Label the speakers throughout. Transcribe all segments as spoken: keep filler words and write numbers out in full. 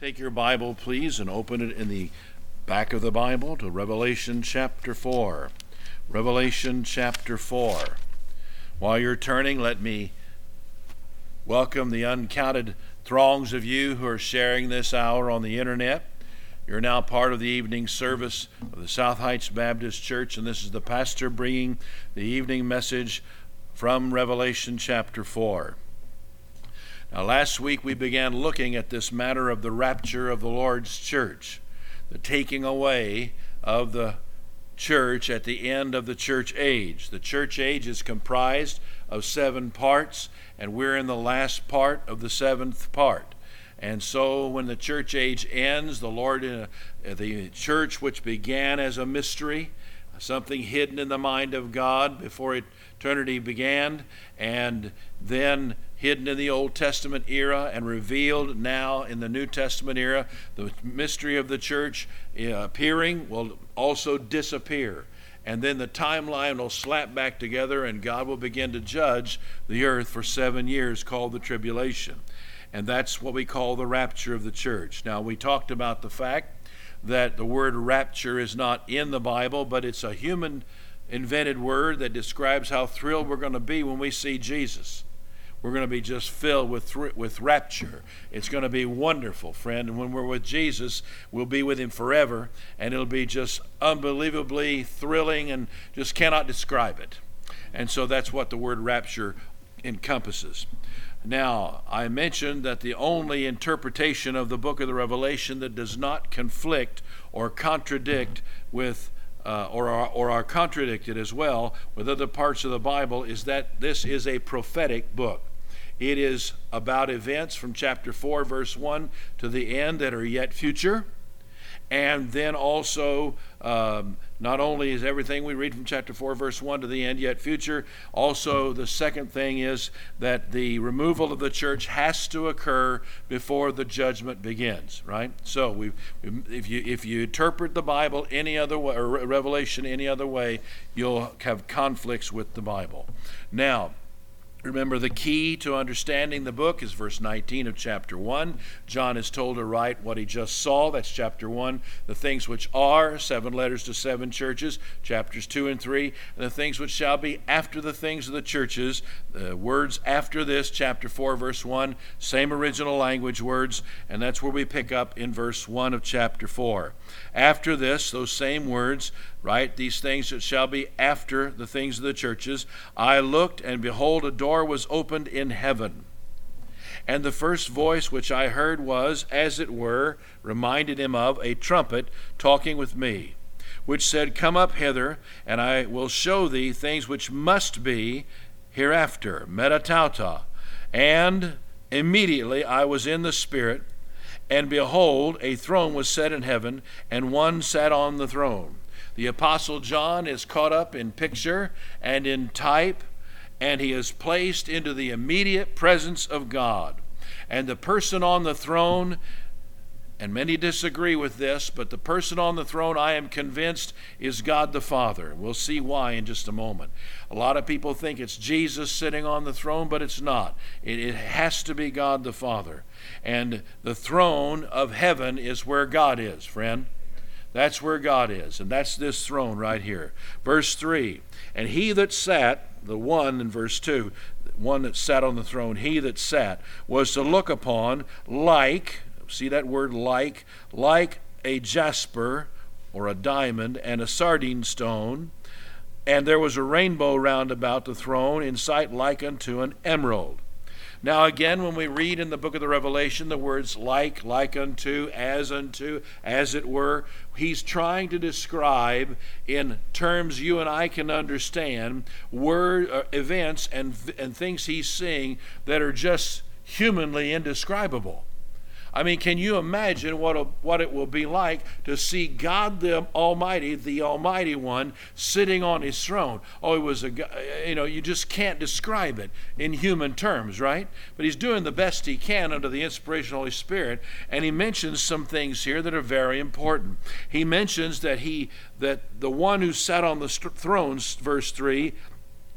Speaker 1: Take your Bible, please, and open it in the back of the Bible to Revelation chapter four. Revelation chapter four. While you're turning, let me welcome the uncounted throngs of you who are sharing this hour on the internet. You're now part of the evening service of the South Heights Baptist Church, and this is the pastor bringing the evening message from Revelation chapter four. Now, last week we began looking at this matter of the rapture of the Lord's church, the taking away of the church at the end of the church age. The church age is comprised of seven parts, and we're in the last part of the seventh part. And so when the church age ends, the Lord, uh, the church which began as a mystery, something hidden in the mind of God before eternity began, and then hidden in the Old Testament era and revealed now in the New Testament era, the mystery of the church uh, appearing will also disappear. And then the timeline will slap back together, and God will begin to judge the earth for seven years, called the tribulation. And that's what we call the rapture of the church. Now, we talked about the fact that the word rapture is not in the Bible, but it's a human invented word that describes how thrilled we're going to be when we see Jesus. We're going to be just filled with thr- with rapture. It's going to be wonderful, friend. And when we're with Jesus, we'll be with him forever, and it'll be just unbelievably thrilling and just cannot describe it. And so that's what the word rapture encompasses. Now, I mentioned that the only interpretation of the book of the Revelation that does not conflict or contradict with Uh, or, are, or are contradicted as well with other parts of the Bible is that this is a prophetic book. It is about events from chapter four, verse one to the end that are yet future. And then also, um, not only is everything we read from chapter four, verse one to the end yet future, also the second thing is that the removal of the church has to occur before the judgment begins, right? So we, if you if you interpret the Bible any other way, or Revelation any other way, you'll have conflicts with the Bible. Now, remember, the key to understanding the book is verse nineteen of chapter one. John is told to write what he just saw. That's chapter one. The things which are, seven letters to seven churches, chapters two and three. And the things which shall be after the things of the churches, the words after this, chapter four, verse one, same original language words, and that's where we pick up in verse one of chapter four. After this, those same words, right, these things that shall be after the things of the churches, I looked, and behold, a door was opened in heaven. And the first voice which I heard was, as it were, reminded him of a trumpet talking with me, which said, Come up hither, and I will show thee things which must be hereafter, metatauta. And immediately I was in the Spirit, and behold, a throne was set in heaven, and one sat on the throne. The Apostle John is caught up in picture and in type, and he is placed into the immediate presence of God. And the person on the throne, and many disagree with this, but the person on the throne, I am convinced, is God the Father. We'll see why in just a moment. A lot of people think it's Jesus sitting on the throne, but it's not. It, it has to be God the Father. And the throne of heaven is where God is, friend. That's where God is, and that's this throne right here. Verse three, and he that sat, the one in verse two, one that sat on the throne, he that sat, was to look upon like, see that word like, like a jasper or a diamond and a sardine stone, and there was a rainbow round about the throne, in sight like unto an emerald. Now again, when we read in the book of the Revelation the words like, like unto, as unto, as it were, he's trying to describe in terms you and I can understand word, uh, events and, and things he's seeing that are just humanly indescribable. I mean, can you imagine what, a, what it will be like to see God the Almighty, the Almighty One, sitting on his throne? Oh, it was a, you know, you just can't describe it in human terms, right? But he's doing the best he can under the inspiration of the Holy Spirit, and he mentions some things here that are very important. He mentions that he, that the one who sat on the st- throne, verse three,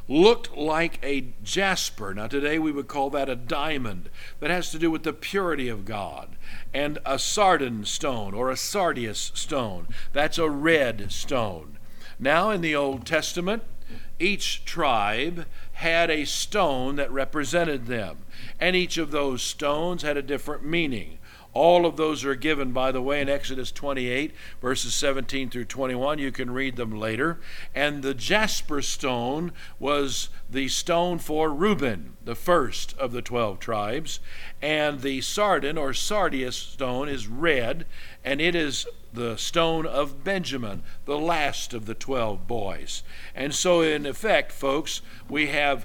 Speaker 1: looked like a jasper. Now today we would call that a diamond. That has to do with the purity of God. And a sardine stone or a sardius stone. That's a red stone. Now in the Old Testament, each tribe had a stone that represented them. And each of those stones had a different meaning. All of those are given, by the way, in Exodus twenty-eight, verses seventeen through twenty-one. You can read them later. And the jasper stone was the stone for Reuben, the first of the twelve tribes. And the sardine or sardius stone is red, and it is the stone of Benjamin, the last of the twelve boys. And so in effect, folks, we have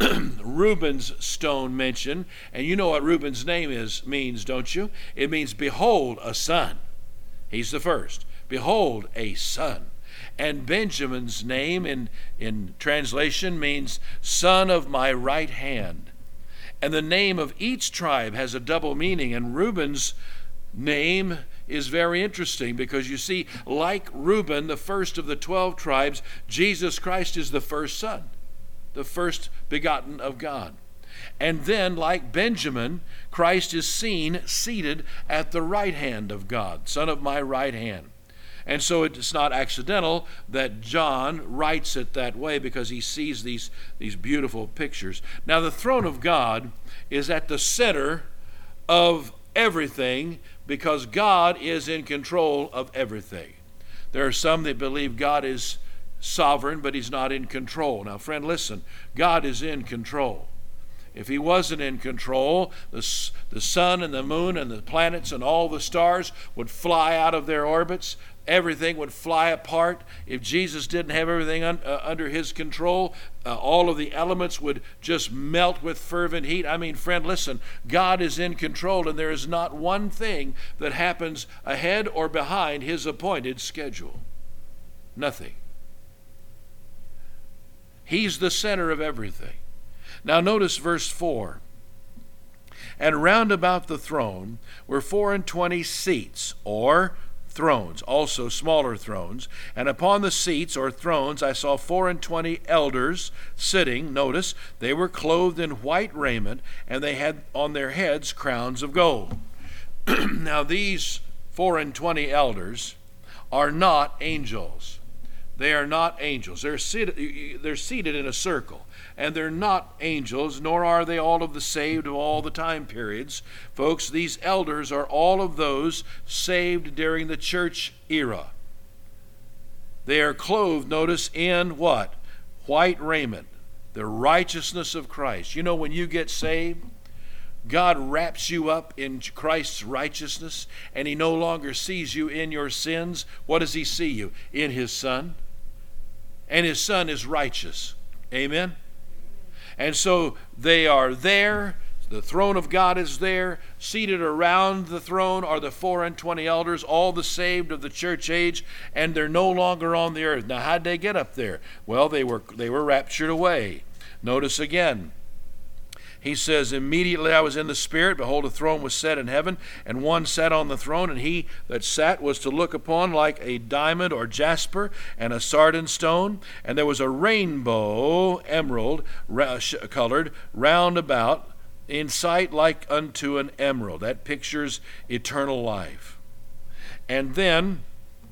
Speaker 1: Reuben's stone mentioned, and you know what Reuben's name is means, don't you? It means behold a son. He's the first. Behold a son. And Benjamin's name in, in translation means son of my right hand. And the name of each tribe has a double meaning, and Reuben's name is very interesting because you see, like Reuben, the first of the twelve tribes, Jesus Christ is the first son, the first begotten of God. And then, like Benjamin, Christ is seen seated at the right hand of God, son of my right hand. And so it's not accidental that John writes it that way, because he sees these, these beautiful pictures. Now, the throne of God is at the center of everything because God is in control of everything. There are some that believe God is sovereign, but he's not in control. Now, friend, listen, God is in control. If he wasn't in control, the, the sun and the moon and the planets and all the stars would fly out of their orbits. Everything would fly apart. If Jesus didn't have everything un, uh, under his control, uh, all of the elements would just melt with fervent heat. I mean, friend, listen, God is in control, and there is not one thing that happens ahead or behind his appointed schedule. Nothing. He's the center of everything. Now notice verse four. And round about the throne were four and twenty seats, or thrones, also smaller thrones. And upon the seats, or thrones, I saw four and twenty elders sitting. Notice, they were clothed in white raiment, and they had on their heads crowns of gold. Now these four and twenty elders are not angels. They are not angels. They're seated, they're seated in a circle. And they're not angels, nor are they all of the saved of all the time periods. Folks, these elders are all of those saved during the church era. They are clothed, notice, in what? White raiment, the righteousness of Christ. You know, when you get saved, God wraps you up in Christ's righteousness, and he no longer sees you in your sins. What does he see you? In his Son. And his Son is righteous. Amen? And so they are there. The throne of God is there. Seated around the throne are the four and twenty elders, all the saved of the church age, and they're no longer on the earth. Now, how'd they get up there? Well, they were they were raptured away. Notice again. He says, immediately I was in the Spirit, behold, a throne was set in heaven, and one sat on the throne, and he that sat was to look upon like a diamond or jasper and a sardine stone, and there was a rainbow, emerald, colored, round about, in sight like unto an emerald. That pictures eternal life. And then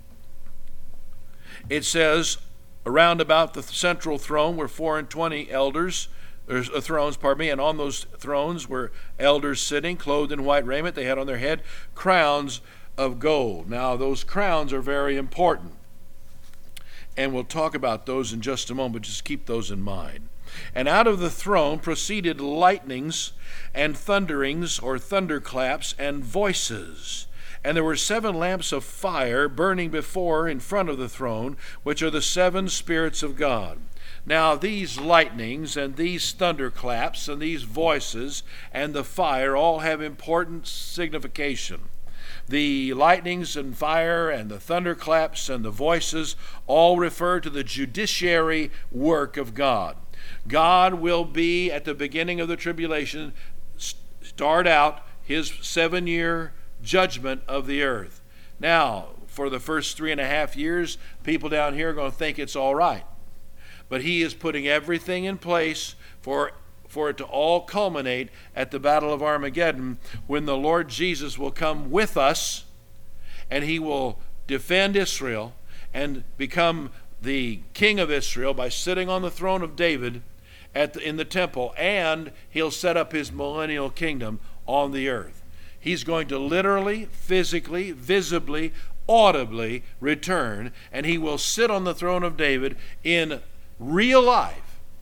Speaker 1: it says, around about the central throne were four and twenty elders, There's uh, thrones, pardon me, and on those thrones were elders sitting, clothed in white raiment. They had on their head crowns of gold. Now, those crowns are very important, and we'll talk about those in just a moment. Just keep those in mind. And out of the throne proceeded lightnings and thunderings, or thunderclaps, and voices. And there were seven lamps of fire burning before in front of the throne, which are the seven spirits of God. Now these lightnings and these thunderclaps and these voices and the fire all have important signification. The lightnings and fire and the thunderclaps and the voices all refer to the judiciary work of God. God will be, at the beginning of the tribulation, start out his seven-year judgment of the earth. Now, for the first three and a half years, people down here are going to think it's all right. But he is putting everything in place for for it to all culminate at the Battle of Armageddon, when the Lord Jesus will come with us, and he will defend Israel and become the king of Israel by sitting on the throne of David at the, in the temple, and he'll set up his millennial kingdom on the earth. He's going to literally, physically, visibly, audibly return, and he will sit on the throne of David in real life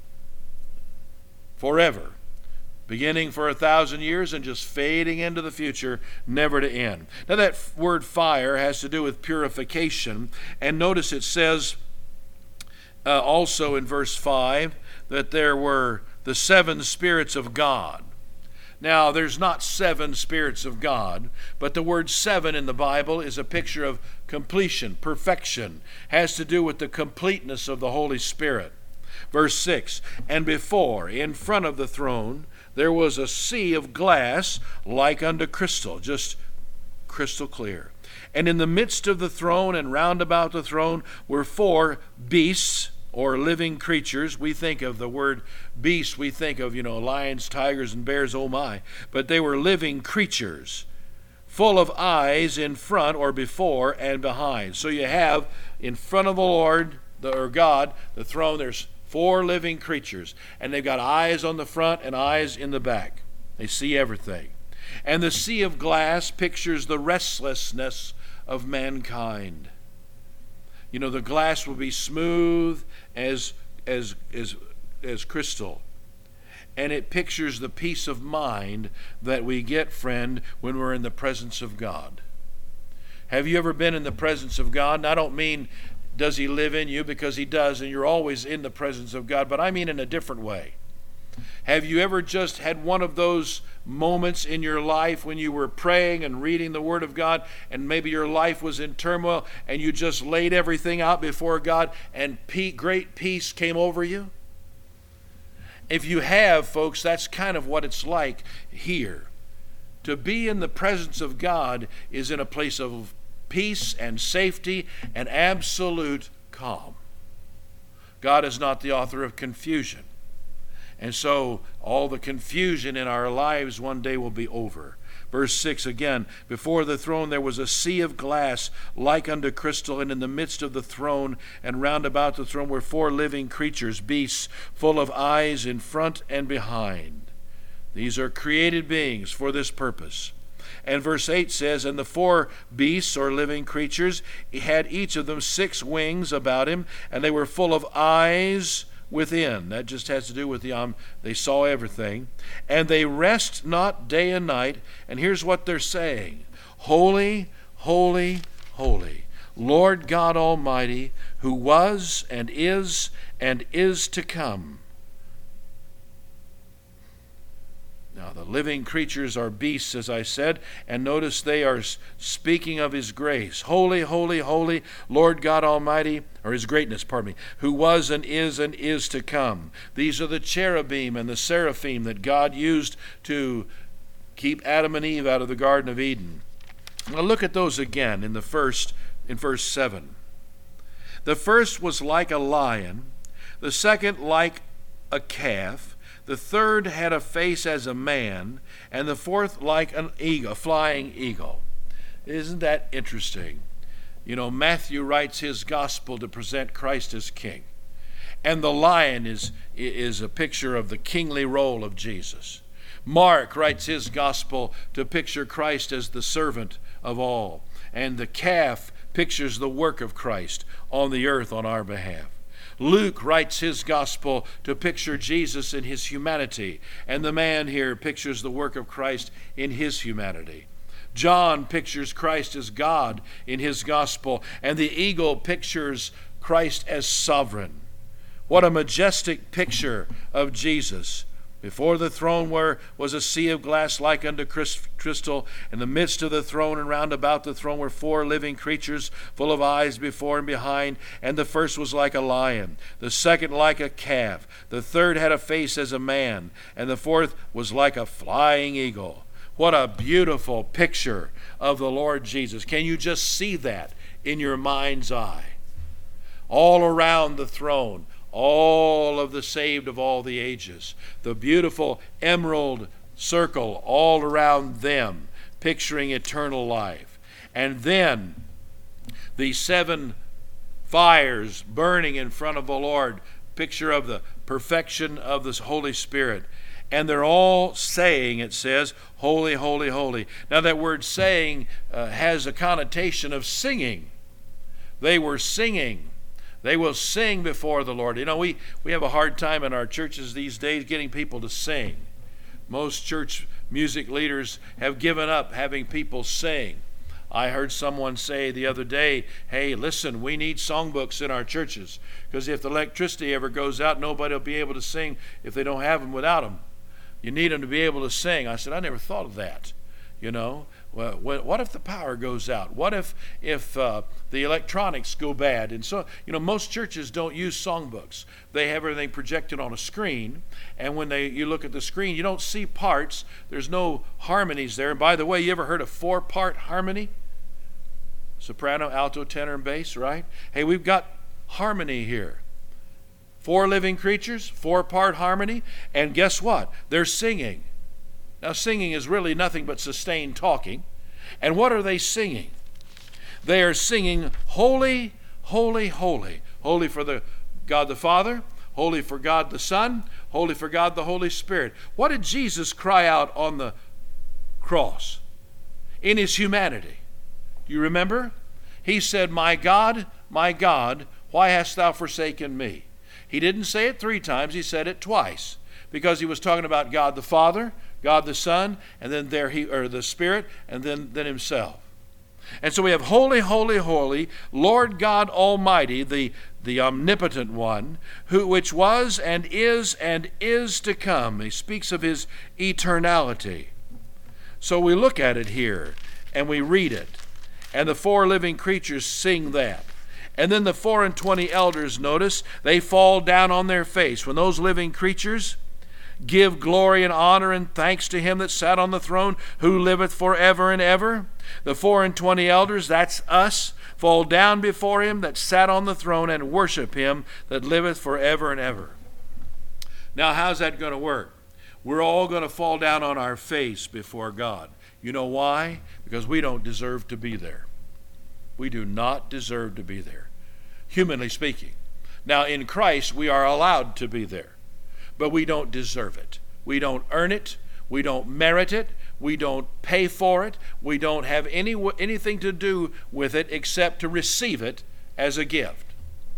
Speaker 1: forever, beginning for a thousand years and just fading into the future, never to end. Now that word fire has to do with purification, and notice it says uh, also in verse five that there were the seven spirits of God. Now, there's not seven spirits of God, but the word seven in the Bible is a picture of completion, perfection, has to do with the completeness of the Holy Spirit. Verse six, and before, in front of the throne, there was a sea of glass like unto crystal, just crystal clear. And in the midst of the throne and round about the throne were four beasts, or living creatures. We think of the word beast, we think of, you know, lions, tigers, and bears, oh my. But they were living creatures, full of eyes in front or before and behind. So you have in front of the Lord, the, or God, the throne, there's four living creatures, and they've got eyes on the front and eyes in the back. They see everything. And the sea of glass pictures the restlessness of mankind. You know, the glass will be smooth as as as as crystal. And it pictures the peace of mind that we get, friend, when we're in the presence of God. Have you ever been in the presence of God? And I don't mean does he live in you, because he does, and you're always in the presence of God, but I mean in a different way. Have you ever just had one of those moments in your life when you were praying and reading the Word of God, and maybe your life was in turmoil, and you just laid everything out before God, and great peace came over you? If you have, folks, that's kind of what it's like here. To be in the presence of God is in a place of peace and safety and absolute calm. God is not the author of confusion. And so all the confusion in our lives one day will be over. Verse six again, before the throne there was a sea of glass like unto crystal, and in the midst of the throne and round about the throne were four living creatures, beasts, full of eyes in front and behind. These are created beings for this purpose. And verse eight says, and the four beasts or living creatures had each of them six wings about him, and they were full of eyes within. That just has to do with the um, they saw everything. And they rest not day and night. And here's what they're saying: Holy, holy, holy, Lord God Almighty, who was and is and is to come. Now, the living creatures are beasts, as I said, and notice they are speaking of his grace. Holy, holy, holy, Lord God Almighty, or his greatness, pardon me, who was and is and is to come. These are the cherubim and the seraphim that God used to keep Adam and Eve out of the Garden of Eden. Now look at those again in the first, in verse seven. The first was like a lion, the second like a calf, the third had a face as a man, and the fourth like an eagle, a flying eagle. Isn't that interesting? You know, Matthew writes his gospel to present Christ as king. And the lion is, is a picture of the kingly role of Jesus. Mark writes his gospel to picture Christ as the servant of all. And the calf pictures the work of Christ on the earth on our behalf. Luke writes his gospel to picture Jesus in his humanity, and the man here pictures the work of Christ in his humanity. John pictures Christ as God in his gospel, and the eagle pictures Christ as sovereign. What a majestic picture of Jesus. Before the throne were, was a sea of glass like unto crystal. In the midst of the throne and round about the throne were four living creatures, full of eyes before and behind. And the first was like a lion, the second like a calf, the third had a face as a man, and the fourth was like a flying eagle. What a beautiful picture of the Lord Jesus. Can you just see that in your mind's eye? All around the throne, all of the saved of all the ages. The beautiful emerald circle all around them, picturing eternal life. And then the seven fires burning in front of the Lord, picture of the perfection of the Holy Spirit. And they're all saying, it says, holy, holy, holy. Now that word saying uh, has a connotation of singing. They were singing. They will sing before the Lord. You know, we, we have a hard time in our churches these days getting people to sing. Most church music leaders have given up having people sing. I heard someone say the other day, hey, listen, we need songbooks in our churches, because if the electricity ever goes out, nobody will be able to sing if they don't have them without them. You need them to be able to sing. I said, I never thought of that. You know, well, what if the power goes out? What if if uh, the electronics go bad? And so, you know, most churches don't use songbooks. They have everything projected on a screen, and when they you look at the screen, you don't see parts. There's no harmonies there. And by the way, you ever heard of four-part harmony? Soprano, alto, tenor, and bass, right? Hey, we've got harmony here. Four living creatures, four-part harmony, and guess what? They're singing. Now, singing is really nothing but sustained talking. And what are they singing? They are singing, holy, holy, holy. Holy for the God the Father, holy for God the Son, holy for God the Holy Spirit. What did Jesus cry out on the cross in his humanity? You remember? He said, my God, my God, why hast thou forsaken me? He didn't say it three times, he said it twice, because he was talking about God the Father, God the Son, and then there he or the Spirit, and then, then himself. And so we have holy, holy, holy, Lord God Almighty, the, the omnipotent one, who which was and is and is to come. He speaks of his eternality. So we look at it here and we read it. And the four living creatures sing that. And then the four and twenty elders, notice, they fall down on their face. When those living creatures give glory and honor and thanks to him that sat on the throne, who liveth forever and ever, the four and twenty elders, that's us, fall down before him that sat on the throne and worship him that liveth forever and ever. Now, how's that going to work? We're all going to fall down on our face before God. You know why? Because we don't deserve to be there. We do not deserve to be there, humanly speaking. Now, in Christ, we are allowed to be there, but we don't deserve it. We don't earn it. We don't merit it. We don't pay for it. We don't have any anything to do with it except to receive it as a gift.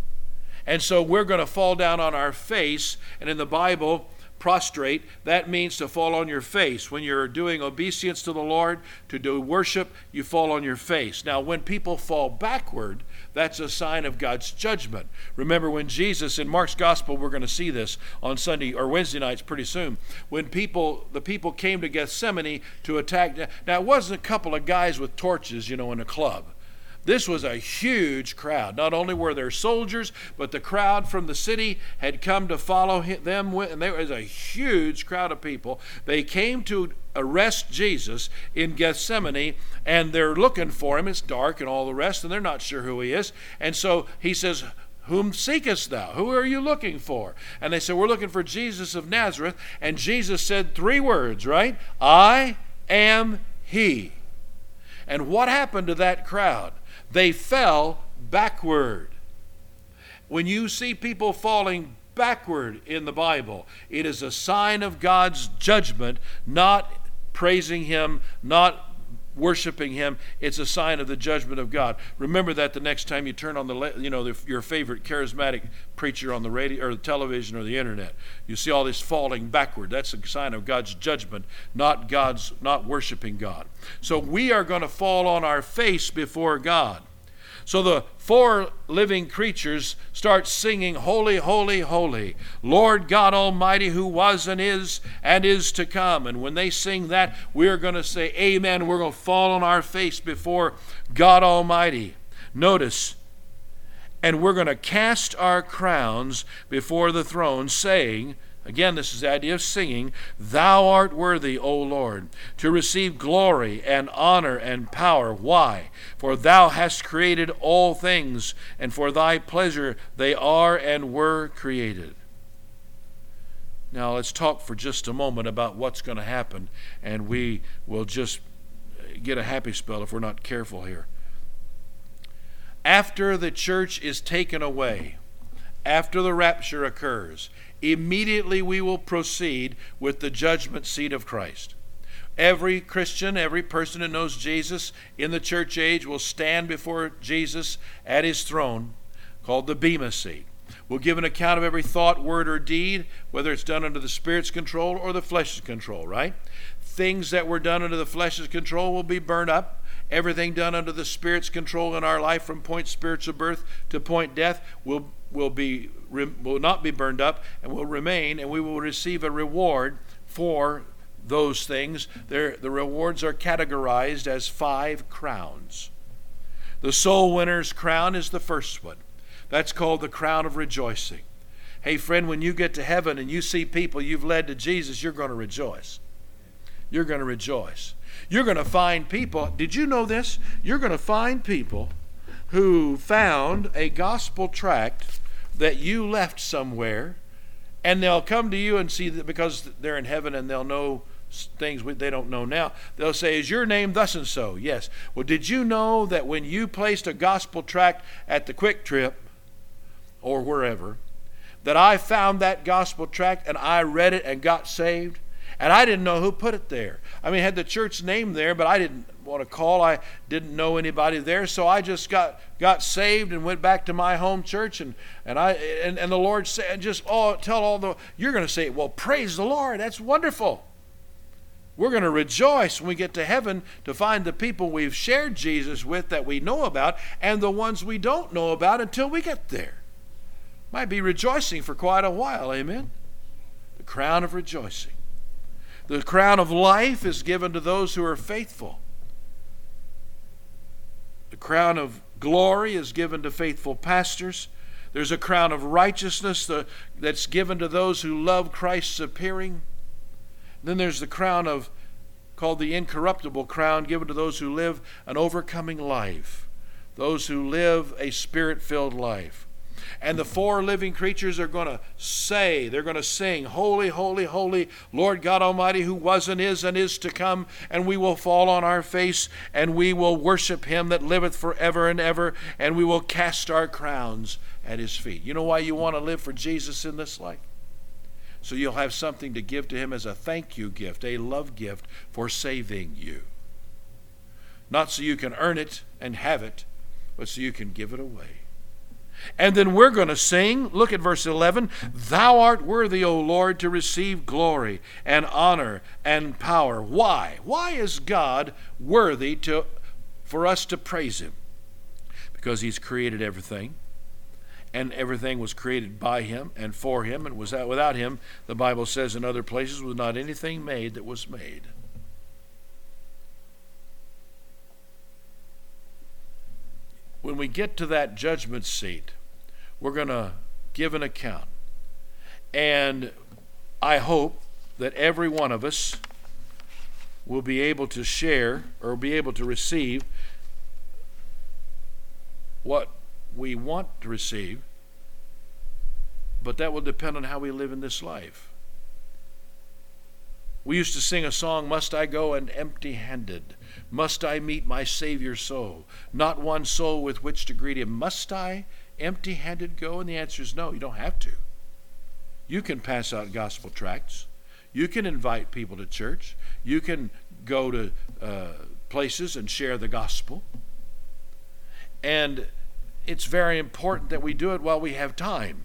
Speaker 1: And so we're going to fall down on our face, and in the Bible, prostrate, that means to fall on your face. When you're doing obeisance to the Lord, to do worship, you fall on your face. Now, when people fall backward, that's a sign of God's judgment. Remember when Jesus, in Mark's Gospel, we're going to see this on Sunday or Wednesday nights pretty soon, when people, the people came to Gethsemane to attack. Now, it wasn't a couple of guys with torches, you know, in a club. This was a huge crowd. Not only were there soldiers, but the crowd from the city had come to follow them, and there was a huge crowd of people. They came to arrest Jesus in Gethsemane, and they're looking for him. It's dark and all the rest, and they're not sure who he is. And so he says, whom seekest thou? Who are you looking for? And they said, we're looking for Jesus of Nazareth. And Jesus said three words, right? I am he. And what happened to that crowd? They fell backward. When you see people falling backward in the Bible, it is a sign of God's judgment, not praising him, not worshiping him. It's a sign of the judgment of God. Remember that the next time you turn on the, you know, the, your favorite charismatic preacher on the radio or the television or the internet, you see all this falling backward. That's a sign of God's judgment, not God's, not worshiping God. So we are going to fall on our face before God. So the four living creatures start singing, holy, holy, holy, Lord God Almighty, who was and is and is to come. And when they sing that, we're going to say amen. We're going to fall on our face before God Almighty. Notice, and we're going to cast our crowns before the throne, saying, Again, this is the idea of singing. Thou art worthy, O Lord, to receive glory and honor and power. Why? For thou hast created all things, and for thy pleasure they are and were created. Now let's talk for just a moment about what's going to happen, and we will just get a happy spell if we're not careful here. After the church is taken away, after the rapture occurs, immediately we will proceed with the judgment seat of Christ. Every Christian, every person who knows Jesus in the church age will stand before Jesus at his throne, called the Bema seat. We'll give an account of every thought, word, or deed, whether it's done under the Spirit's control or the flesh's control, right? Things that were done under the flesh's control will be burned up. Everything done under the Spirit's control in our life, from point spiritual birth to point death, will will be will not be burned up and will remain, and we will receive a reward for those things. There, the rewards are categorized as five crowns. The soul winner's crown is the first one. That's called the crown of rejoicing. Hey friend, when you get to heaven and you see people you've led to Jesus, you're going to rejoice. You're going to rejoice. You're going to find people, did you know this? You're going to find people who found a gospel tract that you left somewhere, and they'll come to you and see that, because they're in heaven and they'll know things they don't know now. They'll say, is your name thus and so? Yes. Well, did you know that when you placed a gospel tract at the Quick Trip or wherever, that I found that gospel tract and I read it and got saved? And I didn't know who put it there. I mean, it had the church name there, but I didn't want to call. I didn't know anybody there, so I just got got saved and went back to my home church. And and I and, and the Lord said, just oh, tell all the you're going to say, well, praise the Lord. That's wonderful. We're going to rejoice when we get to heaven to find the people we've shared Jesus with that we know about, and the ones we don't know about until we get there. Might be rejoicing for quite a while. Amen. The crown of rejoicing. The crown of life is given to those who are faithful. The crown of glory is given to faithful pastors. There's a crown of righteousness that's given to those who love Christ's appearing. Then there's the crown of, called the incorruptible crown, given to those who live an overcoming life, those who live a spirit-filled life. And the four living creatures are going to say, they're going to sing, holy, holy, holy, Lord God Almighty, who was and is and is to come. And we will fall on our face and we will worship him that liveth forever and ever. And we will cast our crowns at his feet. You know why you want to live for Jesus in this life? So you'll have something to give to him as a thank you gift, a love gift for saving you. Not so you can earn it and have it, but so you can give it away. And then we're going to sing, look at verse eleven, thou art worthy, O Lord, to receive glory and honor and power. Why? Why is God worthy to for us to praise him? Because he's created everything, and everything was created by him and for him, and was without him, the Bible says in other places, was not anything made that was made. When we get to that judgment seat, we're going to give an account. And I hope that every one of us will be able to share or be able to receive what we want to receive, but that will depend on how we live in this life. We used to sing a song, must I go and empty-handed? Must I meet my Savior so? Not one soul with which to greet him. Must I empty-handed go? And the answer is no, you don't have to. You can pass out gospel tracts. You can invite people to church. You can go to uh, places and share the gospel. And it's very important that we do it while we have time.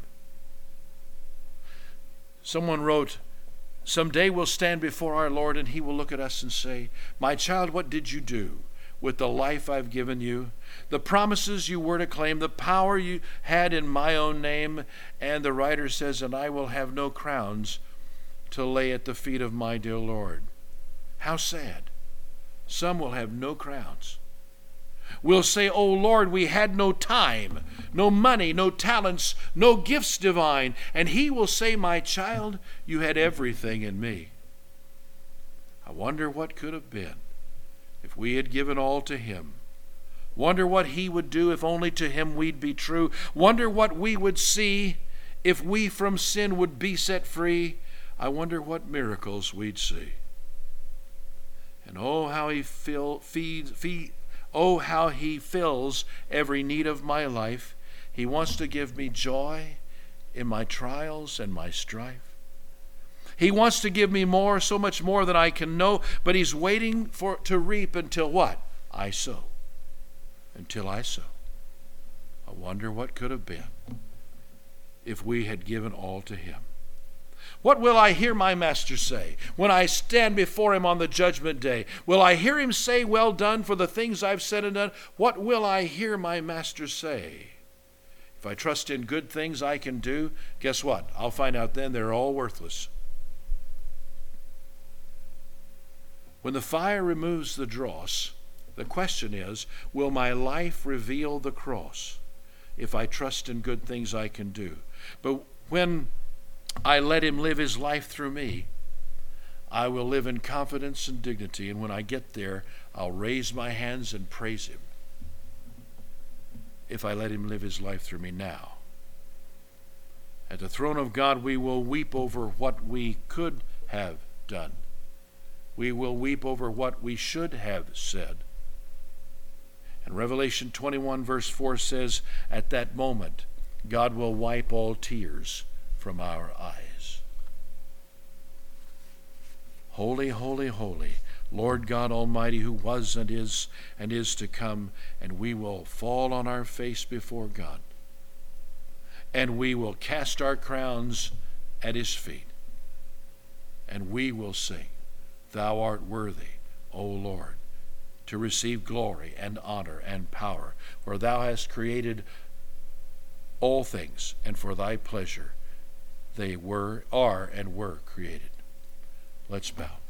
Speaker 1: Someone wrote, someday we'll stand before our Lord and he will look at us and say, my child, what did you do with the life I've given you? The promises you were to claim, the power you had in my own name. And the writer says, and I will have no crowns to lay at the feet of my dear Lord. How sad. Some will have no crowns. will say, "O Lord, we had no time, no money, no talents, no gifts divine." And he will say, "My child, you had everything in me." I wonder what could have been if we had given all to him. Wonder what he would do if only to him we'd be true. Wonder what we would see if we from sin would be set free. I wonder what miracles we'd see. And oh, how he fill, feeds, feed, oh, how he fills every need of my life. He wants to give me joy in my trials and my strife. He wants to give me more, so much more than I can know, but he's waiting for to reap until what? I sow. Until I sow. I wonder what could have been if we had given all to him. What will I hear my master say when I stand before him on the judgment day? Will I hear him say, "Well done," for the things I've said and done? What will I hear my master say? If I trust in good things I can do, guess what? I'll find out then they're all worthless. When the fire removes the dross, the question is, will my life reveal the cross if I trust in good things I can do? But when I let him live his life through me, I will live in confidence and dignity, and when I get there, I'll raise my hands and praise him. If I let him live his life through me now. At the throne of God, we will weep over what we could have done. We will weep over what we should have said. And Revelation twenty-one verse four says, at that moment, God will wipe all tears from our eyes. Holy, holy, holy, Lord God Almighty, who was and is and is to come, and we will fall on our face before God, and we will cast our crowns at his feet, and we will sing, "Thou art worthy, O Lord, to receive glory and honor and power, for thou hast created all things, and for thy pleasure they were, are, and were created." Let's bow.